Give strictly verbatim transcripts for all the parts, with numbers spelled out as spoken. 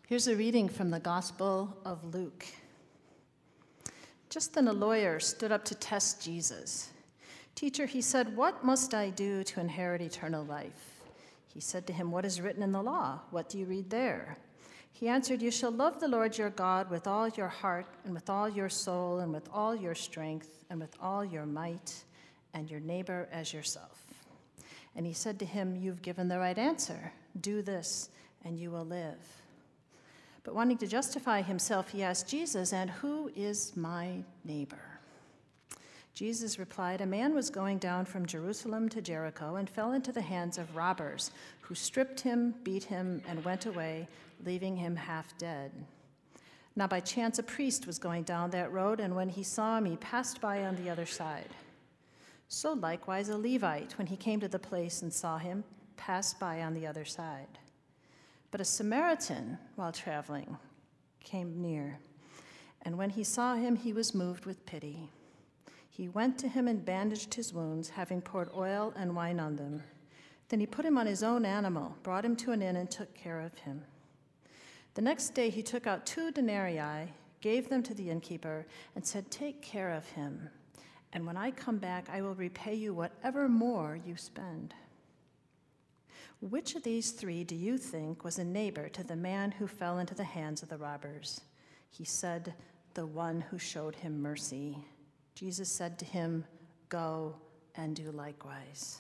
Here's a reading from the Gospel of Luke. Just then a lawyer stood up to test Jesus. "Teacher," he said, "what must I do to inherit eternal life?" He said to him, "What is written in the law? What do you read there?" He answered, "You shall love the Lord your God with all your heart and with all your soul and with all your strength and with all your might, and your neighbor as yourself." And he said to him, "You've given the right answer. Do this, and you will live." But wanting to justify himself, he asked Jesus, "And who is my neighbor?" Jesus replied, "A man was going down from Jerusalem to Jericho and fell into the hands of robbers, who stripped him, beat him, and went away, leaving him half dead. Now by chance a priest was going down that road, and when he saw him, he passed by on the other side. So likewise a Levite, when he came to the place and saw him, passed by on the other side. But a Samaritan, while traveling, came near, and when he saw him, he was moved with pity. He went to him and bandaged his wounds, having poured oil and wine on them. Then he put him on his own animal, brought him to an inn, and took care of him. The next day he took out two denarii, gave them to the innkeeper, and said, 'Take care of him, and when I come back, I will repay you whatever more you spend.' Which of these three do you think was a neighbor to the man who fell into the hands of the robbers?" He said, "The one who showed him mercy." Jesus said to him, "Go and do likewise."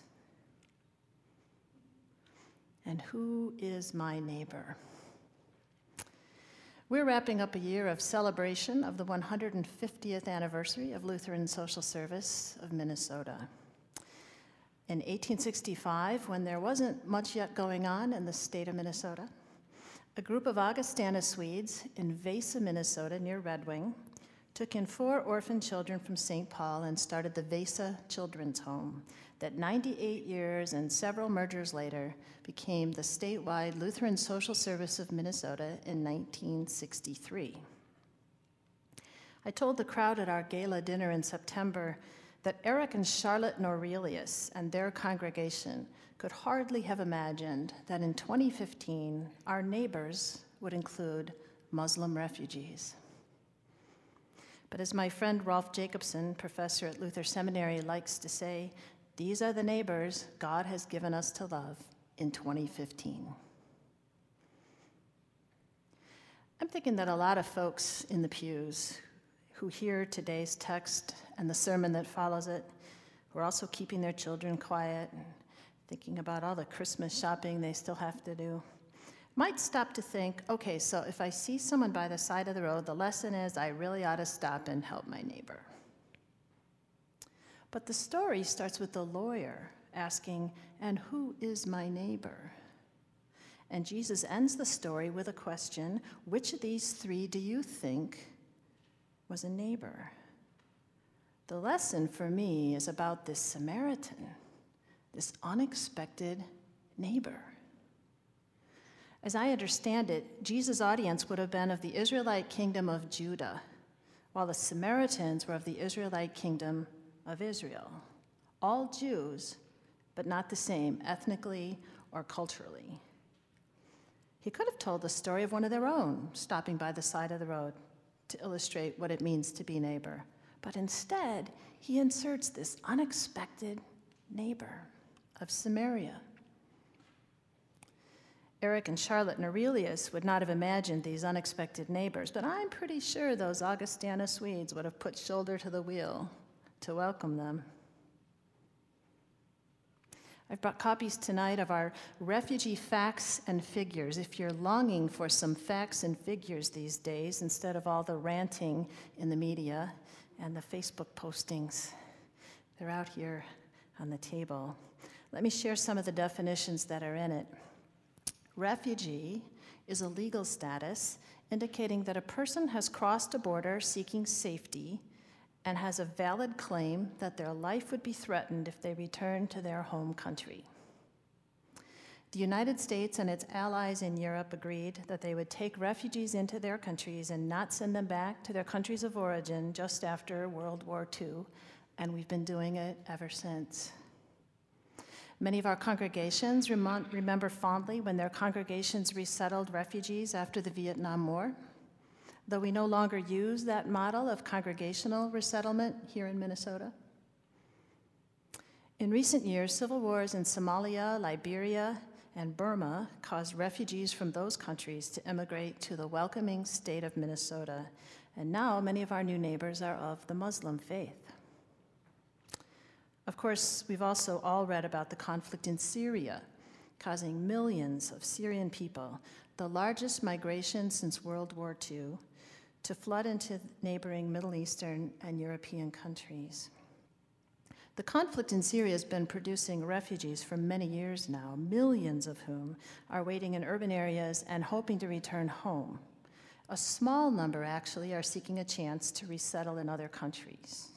And who is my neighbor? We're wrapping up a year of celebration of the one hundred fiftieth anniversary of Lutheran Social Service of Minnesota. In eighteen sixty-five, when there wasn't much yet going on in the state of Minnesota, a group of Augustana Swedes in Vasa, Minnesota, near Red Wing, took in four orphan children from Saint Paul and started the Vasa Children's Home that ninety-eight years and several mergers later became the statewide Lutheran Social Service of Minnesota in nineteen sixty-three. I told the crowd at our gala dinner in September that Eric and Charlotte Norelius and their congregation could hardly have imagined that in twenty fifteen, our neighbors would include Muslim refugees. But as my friend Rolf Jacobson, professor at Luther Seminary, likes to say, these are the neighbors God has given us to love in twenty fifteen. I'm thinking that a lot of folks in the pews who hear today's text and the sermon that follows it, who are also keeping their children quiet and thinking about all the Christmas shopping they still have to do, might stop to think, okay, so if I see someone by the side of the road, the lesson is I really ought to stop and help my neighbor. But the story starts with the lawyer asking, and who is my neighbor? And Jesus ends the story with a question, which of these three do you think was a neighbor? The lesson for me is about this Samaritan, this unexpected neighbor. As I understand it, Jesus' audience would have been of the Israelite kingdom of Judah, while the Samaritans were of the Israelite kingdom of Israel. All Jews, but not the same ethnically or culturally. He could have told the story of one of their own, stopping by the side of the road to illustrate what it means to be neighbor. But instead, he inserts this unexpected neighbor of Samaria. Eric and Charlotte Norelius would not have imagined these unexpected neighbors, but I'm pretty sure those Augustana Swedes would have put shoulder to the wheel to welcome them. I've brought copies tonight of our refugee facts and figures. If you're longing for some facts and figures these days, instead of all the ranting in the media and the Facebook postings, they're out here on the table. Let me share some of the definitions that are in it. Refugee is a legal status indicating that a person has crossed a border seeking safety and has a valid claim that their life would be threatened if they return to their home country. The United States and its allies in Europe agreed that they would take refugees into their countries and not send them back to their countries of origin just after World War Two, and we've been doing it ever since. Many of our congregations remon- remember fondly when their congregations resettled refugees after the Vietnam War. Though we no longer use that model of congregational resettlement here in Minnesota. In recent years, civil wars in Somalia, Liberia, and Burma caused refugees from those countries to immigrate to the welcoming state of Minnesota, and now many of our new neighbors are of the Muslim faith. Of course, we've also all read about the conflict in Syria, causing millions of Syrian people, the largest migration since World War Two, to flood into neighboring Middle Eastern and European countries. The conflict in Syria has been producing refugees for many years now, millions of whom are waiting in urban areas and hoping to return home. A small number, actually, are seeking a chance to resettle in other countries.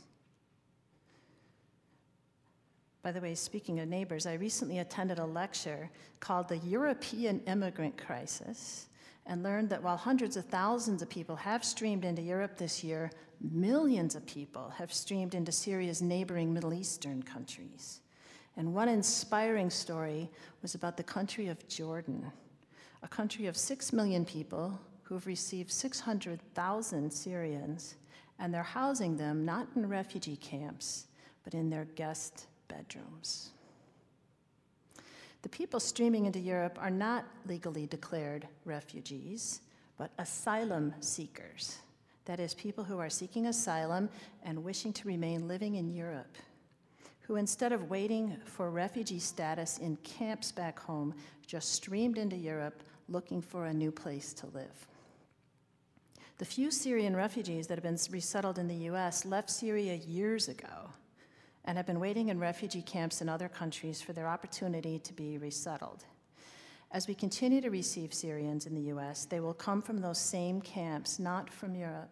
By the way, speaking of neighbors, I recently attended a lecture called The European Immigrant Crisis, and learned that while hundreds of thousands of people have streamed into Europe this year, millions of people have streamed into Syria's neighboring Middle Eastern countries. And one inspiring story was about the country of Jordan, a country of six million people who have received six hundred thousand Syrians, and they're housing them not in refugee camps, but in their guest bedrooms. The people streaming into Europe are not legally declared refugees, but asylum seekers. That is, people who are seeking asylum and wishing to remain living in Europe, who instead of waiting for refugee status in camps back home, just streamed into Europe looking for a new place to live. The few Syrian refugees that have been resettled in the U S left Syria years ago and have been waiting in refugee camps in other countries for their opportunity to be resettled. As we continue to receive Syrians in the U S, they will come from those same camps, not from Europe.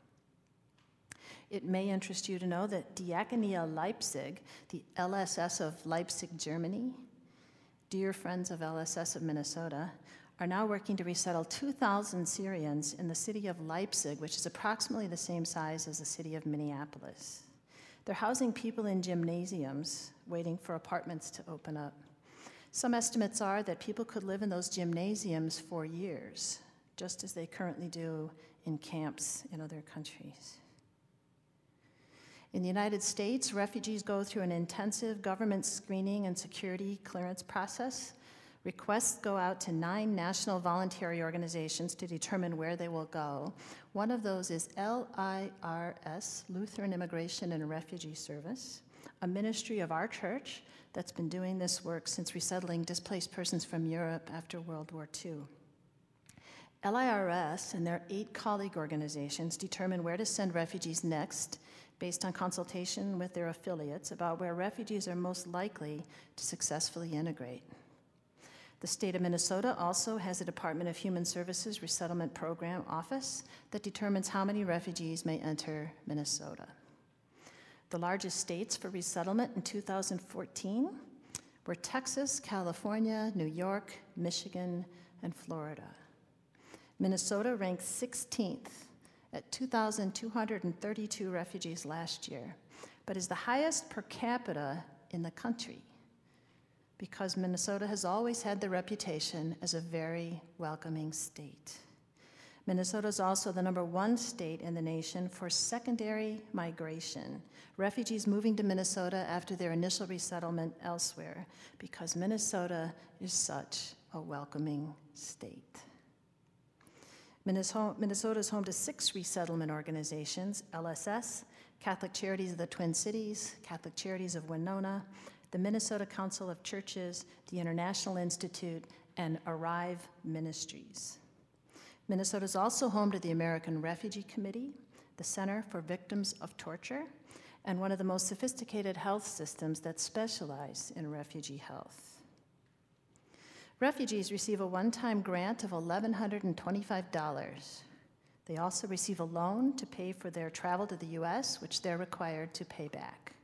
It may interest you to know that Diakonia Leipzig, the L S S of Leipzig, Germany, dear friends of L S S of Minnesota, are now working to resettle two thousand Syrians in the city of Leipzig, which is approximately the same size as the city of Minneapolis. They're housing people in gymnasiums, waiting for apartments to open up. Some estimates are that people could live in those gymnasiums for years, just as they currently do in camps in other countries. In the United States, refugees go through an intensive government screening and security clearance process. Requests go out to nine national voluntary organizations to determine where they will go. One of those is L I R S, Lutheran Immigration and Refugee Service, a ministry of our church that's been doing this work since resettling displaced persons from Europe after World War Two. L I R S and their eight colleague organizations determine where to send refugees next based on consultation with their affiliates about where refugees are most likely to successfully integrate. The state of Minnesota also has a Department of Human Services Resettlement Program office that determines how many refugees may enter Minnesota. The largest states for resettlement in two thousand fourteen were Texas, California, New York, Michigan, and Florida. Minnesota ranked sixteenth at two thousand two hundred thirty-two refugees last year, but is the highest per capita in the country, because Minnesota has always had the reputation as a very welcoming state. Minnesota is also the number one state in the nation for secondary migration, refugees moving to Minnesota after their initial resettlement elsewhere, because Minnesota is such a welcoming state. Minnesota is home to six resettlement organizations: L S S, Catholic Charities of the Twin Cities, Catholic Charities of Winona, the Minnesota Council of Churches, the International Institute, and Arrive Ministries. Minnesota is also home to the American Refugee Committee, the Center for Victims of Torture, and one of the most sophisticated health systems that specialize in refugee health. Refugees receive a one-time grant of one thousand one hundred twenty-five dollars. They also receive a loan to pay for their travel to the U S, which they're required to pay back.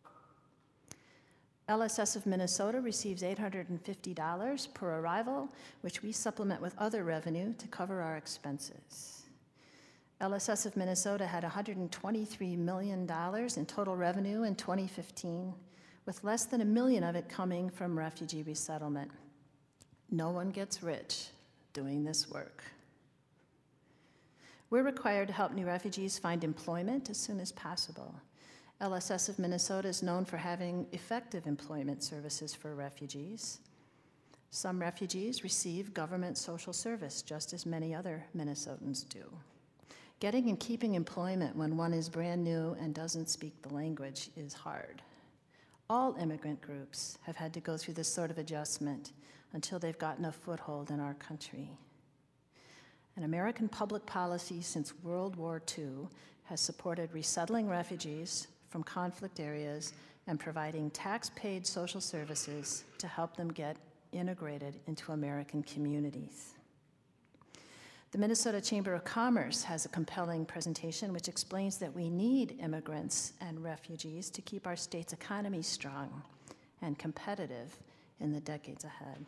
L S S of Minnesota receives eight hundred fifty dollars per arrival, which we supplement with other revenue to cover our expenses. L S S of Minnesota had one hundred twenty-three million dollars in total revenue in twenty fifteen, with less than a million of it coming from refugee resettlement. No one gets rich doing this work. We're required to help new refugees find employment as soon as possible. L S S of Minnesota is known for having effective employment services for refugees. Some refugees receive government social service, just as many other Minnesotans do. Getting and keeping employment when one is brand new and doesn't speak the language is hard. All immigrant groups have had to go through this sort of adjustment until they've gotten a foothold in our country. And American public policy since World War Two has supported resettling refugees from conflict areas and providing tax-paid social services to help them get integrated into American communities. The Minnesota Chamber of Commerce has a compelling presentation which explains that we need immigrants and refugees to keep our state's economy strong and competitive in the decades ahead.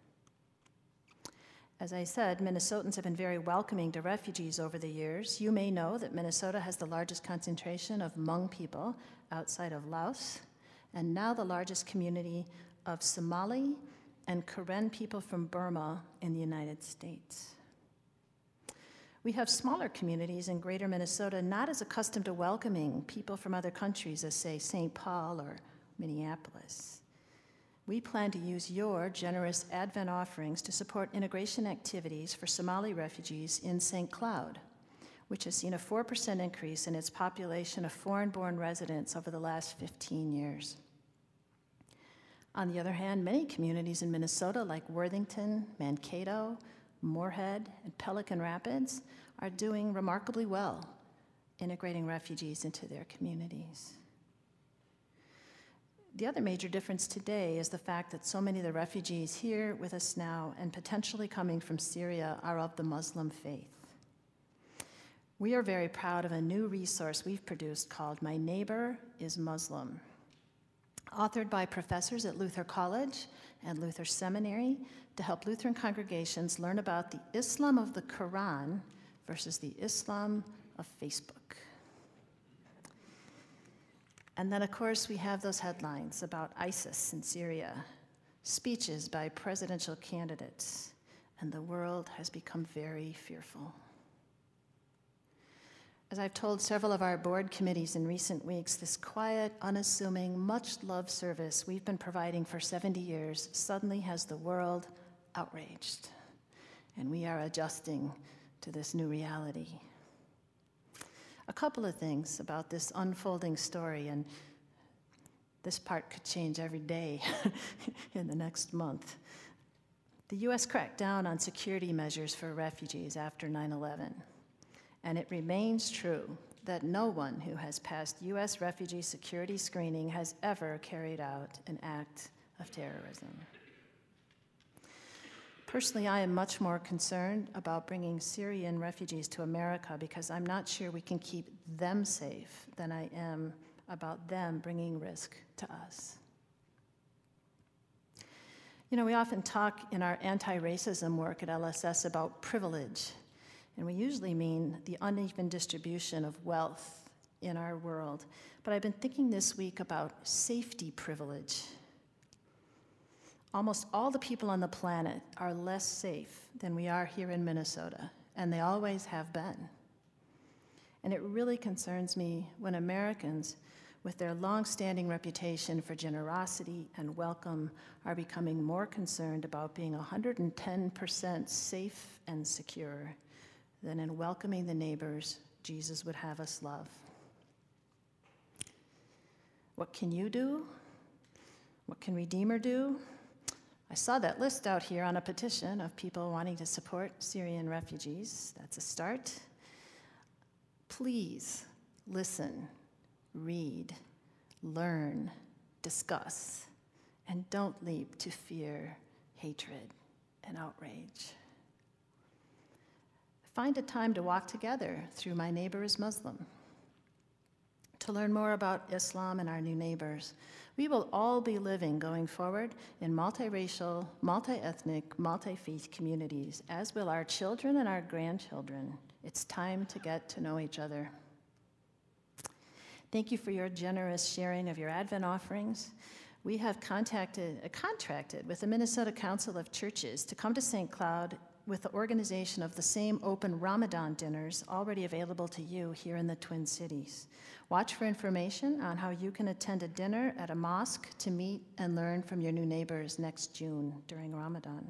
As I said, Minnesotans have been very welcoming to refugees over the years. You may know that Minnesota has the largest concentration of Hmong people outside of Laos, and now the largest community of Somali and Karen people from Burma in the United States. We have smaller communities in greater Minnesota not as accustomed to welcoming people from other countries as, say, Saint Paul or Minneapolis. We plan to use your generous Advent offerings to support integration activities for Somali refugees in Saint Cloud, which has seen a four percent increase in its population of foreign-born residents over the last fifteen years. On the other hand, many communities in Minnesota, like Worthington, Mankato, Moorhead, and Pelican Rapids, are doing remarkably well, integrating refugees into their communities. The other major difference today is the fact that so many of the refugees here with us now and potentially coming from Syria are of the Muslim faith. We are very proud of a new resource we've produced called My Neighbor is Muslim, authored by professors at Luther College and Luther Seminary to help Lutheran congregations learn about the Islam of the Quran versus the Islam of Facebook. And then, of course, we have those headlines about ISIS in Syria, speeches by presidential candidates, and the world has become very fearful. As I've told several of our board committees in recent weeks, this quiet, unassuming, much-loved service we've been providing for seventy years suddenly has the world outraged, and we are adjusting to this new reality. A couple of things about this unfolding story, and this part could change every day in the next month. The U S cracked down on security measures for refugees after nine eleven, and it remains true that no one who has passed U S refugee security screening has ever carried out an act of terrorism. Personally, I am much more concerned about bringing Syrian refugees to America because I'm not sure we can keep them safe than I am about them bringing risk to us. You know, we often talk in our anti-racism work at L S S about privilege, and we usually mean the uneven distribution of wealth in our world. But I've been thinking this week about safety privilege. Almost all the people on the planet are less safe than we are here in Minnesota, and they always have been. And it really concerns me when Americans, with their long-standing reputation for generosity and welcome, are becoming more concerned about being one hundred ten percent safe and secure than in welcoming the neighbors Jesus would have us love. What can you do? What can Redeemer do? I saw that list out here on a petition of people wanting to support Syrian refugees. That's a start. Please listen, read, learn, discuss, and don't leap to fear, hatred, and outrage. Find a time to walk together through My Neighbor is Muslim. To learn more about Islam and our new neighbors, we will all be living going forward in multiracial, multi-ethnic, multi-faith communities, as will our children and our grandchildren. It's time to get to know each other. Thank you for your generous sharing of your Advent offerings. We have contacted, uh, contracted with the Minnesota Council of Churches to come to Saint Cloud with the organization of the same open Ramadan dinners already available to you here in the Twin Cities. Watch for information on how you can attend a dinner at a mosque to meet and learn from your new neighbors next June during Ramadan.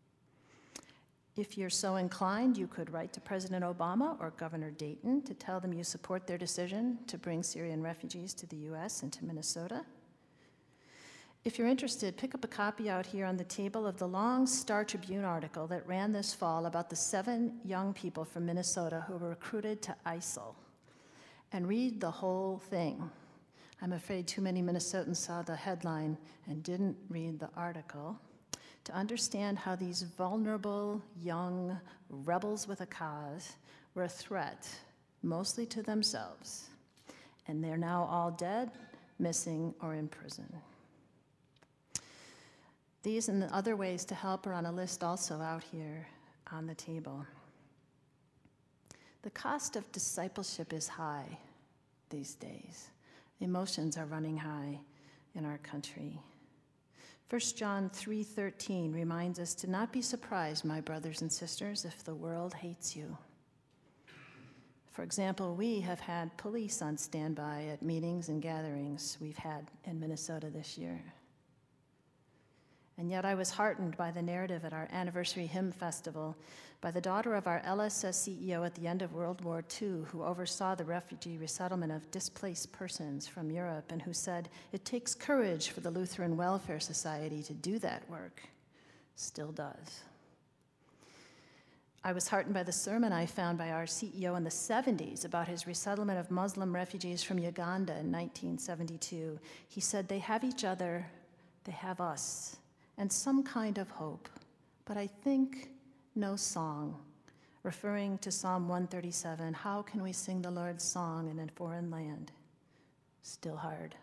If you're so inclined, you could write to President Obama or Governor Dayton to tell them you support their decision to bring Syrian refugees to the U S and to Minnesota. If you're interested, pick up a copy out here on the table of the long Star Tribune article that ran this fall about the seven young people from Minnesota who were recruited to I S I L. And read the whole thing. I'm afraid too many Minnesotans saw the headline and didn't read the article to understand how these vulnerable, young rebels with a cause were a threat, mostly to themselves. And they're now all dead, missing, or in prison. These and the other ways to help are on a list also out here on the table. The cost of discipleship is high these days. Emotions are running high in our country. First John three thirteen reminds us to not be surprised, my brothers and sisters, if the world hates you. For example, we have had police on standby at meetings and gatherings we've had in Minnesota this year. And yet I was heartened by the narrative at our anniversary hymn festival by the daughter of our L S S C E O at the end of World War Two, who oversaw the refugee resettlement of displaced persons from Europe and who said, "It takes courage for the Lutheran Welfare Society to do that work." Still does. I was heartened by the sermon I found by our C E O in the seventies about his resettlement of Muslim refugees from Uganda in nineteen seventy-two. He said, "They have each other, they have us, and some kind of hope, but I think no song," referring to Psalm one thirty-seven, how can we sing the Lord's song in a foreign land? Still hard.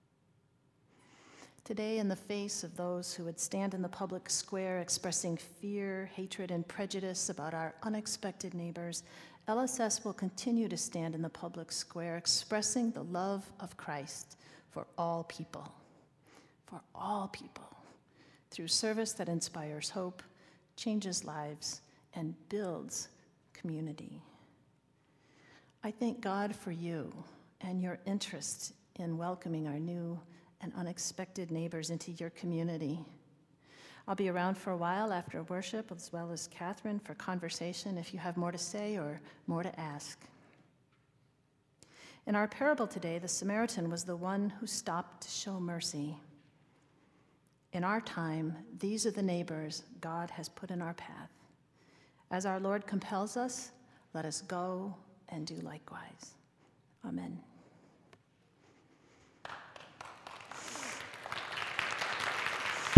Today, in the face of those who would stand in the public square expressing fear, hatred, and prejudice about our unexpected neighbors, L S S will continue to stand in the public square expressing the love of Christ for all people, for all people, through service that inspires hope, changes lives, and builds community. I thank God for you and your interest in welcoming our new and unexpected neighbors into your community. I'll be around for a while after worship, as well as Catherine, for conversation if you have more to say or more to ask. In our parable today, the Samaritan was the one who stopped to show mercy. In our time, these are the neighbors God has put in our path. As our Lord compels us, let us go and do likewise. Amen.